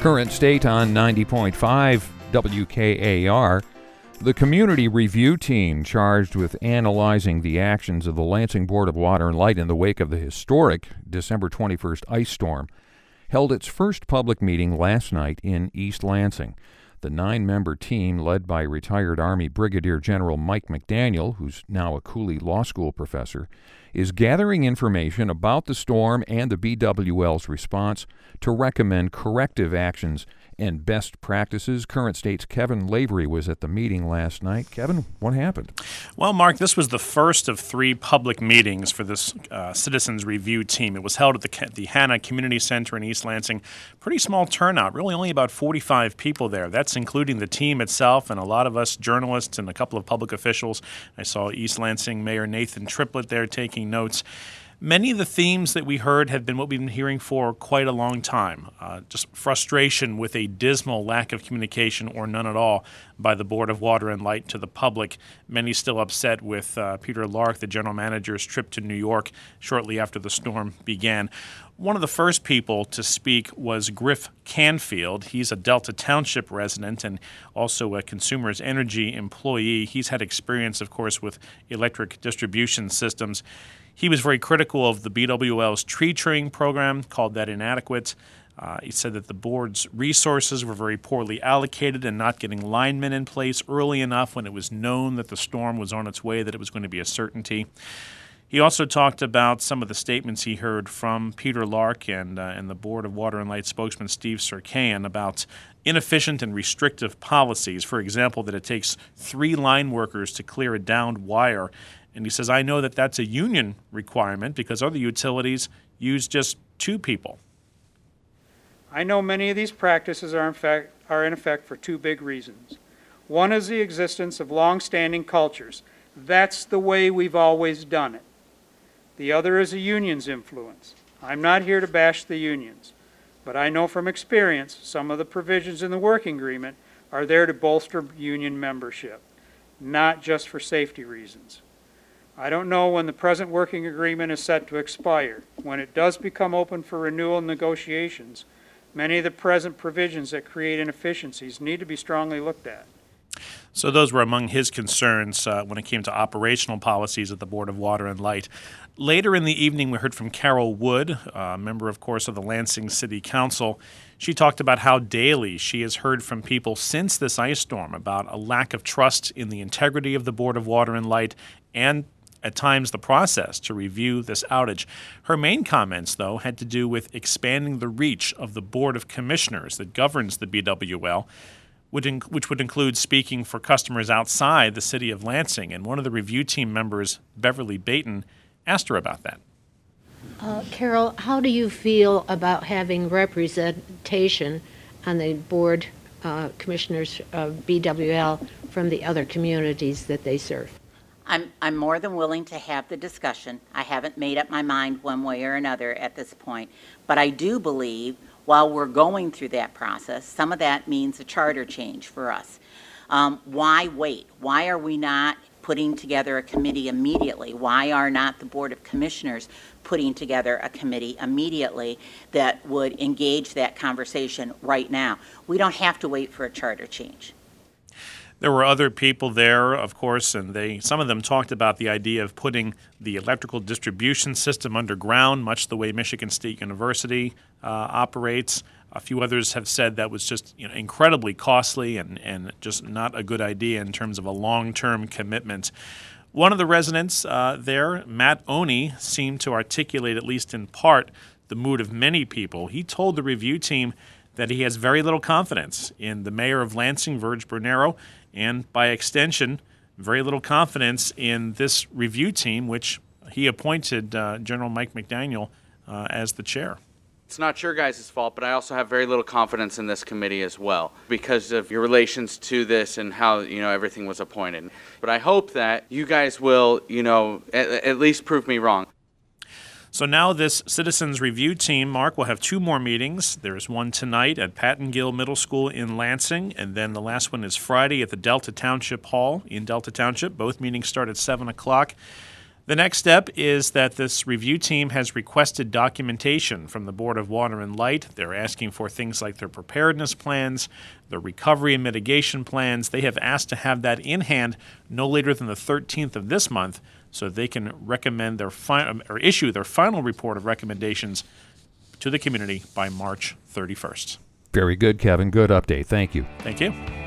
Current State on 90.5 WKAR. The community review team charged with analyzing the actions of the Lansing Board of Water and Light in the wake of the historic December 21st ice storm held its first public meeting last night in East Lansing. The 9-member team, led by retired Army Brigadier General Mike McDaniel, who's now a Cooley Law School professor, is gathering information about the storm and the BWL's response to recommend corrective actions and best practices. Current State's Kevin Lavery was at the meeting last night. Kevin, what happened? Well, Mark, this was the first of 3 public meetings for this Citizens Review team. It was held at the Hanna Community Center in East Lansing. Pretty small turnout, really only about 45 people there. That's including the team itself and a lot of us journalists and a couple of public officials. I saw East Lansing Mayor Nathan Triplett there taking notes. Many of the themes that we heard have been what we've been hearing for quite a long time. Just frustration with a dismal lack of communication or none at all by the Board of Water and Light to the public. Many still upset with Peter Lark, the general manager's trip to New York shortly after the storm began. One of the first people to speak was Griff Canfield. He's a Delta Township resident and also a Consumers Energy employee. He's had experience, of course, with electric distribution systems. He was very critical of the BWL's tree trimming program, called that inadequate. He said that the board's resources were very poorly allocated and not getting linemen in place early enough when it was known that the storm was on its way, that it was going to be a certainty. He also talked about some of the statements he heard from Peter Lark and the Board of Water and Light spokesman Steve Serkan about inefficient and restrictive policies. For example, that it takes 3 line workers to clear a downed wire. And he says, I know that that's a union requirement because other utilities use just 2 people. I know many of these practices are in effect for 2 big reasons. One is the existence of long-standing cultures. That's the way we've always done it. The other is a union's influence. I'm not here to bash the unions, but I know from experience some of the provisions in the working agreement are there to bolster union membership, not just for safety reasons. I don't know when the present working agreement is set to expire. When it does become open for renewal negotiations, many of the present provisions that create inefficiencies need to be strongly looked at. So those were among his concerns when it came to operational policies at the Board of Water and Light. Later in the evening, we heard from Carol Wood, a member, of course, of the Lansing City Council. She talked about how daily she has heard from people since this ice storm about a lack of trust in the integrity of the Board of Water and Light and at times the process to review this outage. Her main comments, though, had to do with expanding the reach of the Board of Commissioners that governs the BWL, which would include speaking for customers outside the city of Lansing. And one of the review team members, Beverly Baton, asked her about that. Carol, how do you feel about having representation on the Board Commissioners of BWL from the other communities that they serve? I'm more than willing to have the discussion. I haven't made up my mind one way or another at this point, but I do believe while we're going through that process, some of that means a charter change for us. Why wait? Why are we not putting together a committee immediately? Why are not the Board of Commissioners putting together a committee immediately that would engage that conversation right now? We don't have to wait for a charter change. There were other people there, of course, and some of them talked about the idea of putting the electrical distribution system underground, much the way Michigan State University operates. A few others have said that was just incredibly costly and just not a good idea in terms of a long-term commitment. One of the residents there, Matt Oney, seemed to articulate, at least in part, the mood of many people. He told the review team that he has very little confidence in the mayor of Lansing, Verge Bernero, and by extension, very little confidence in this review team, which he appointed General Mike McDaniel as the chair. It's not your guys' fault, but I also have very little confidence in this committee as well because of your relations to this and how, everything was appointed. But I hope that you guys will, at least prove me wrong. So now this Citizens Review team, Mark, will have 2 more meetings. There's one tonight at Patton Gill Middle School in Lansing, and then the last one is Friday at the Delta Township Hall in Delta Township. Both meetings start at 7 o'clock. The next step is that this review team has requested documentation from the Board of Water and Light. They're asking for things like their preparedness plans, their recovery and mitigation plans. They have asked to have that in hand no later than the 13th of this month so they can recommend their or issue their final report of recommendations to the community by March 31st. Very good, Kevin. Good update. Thank you. Thank you.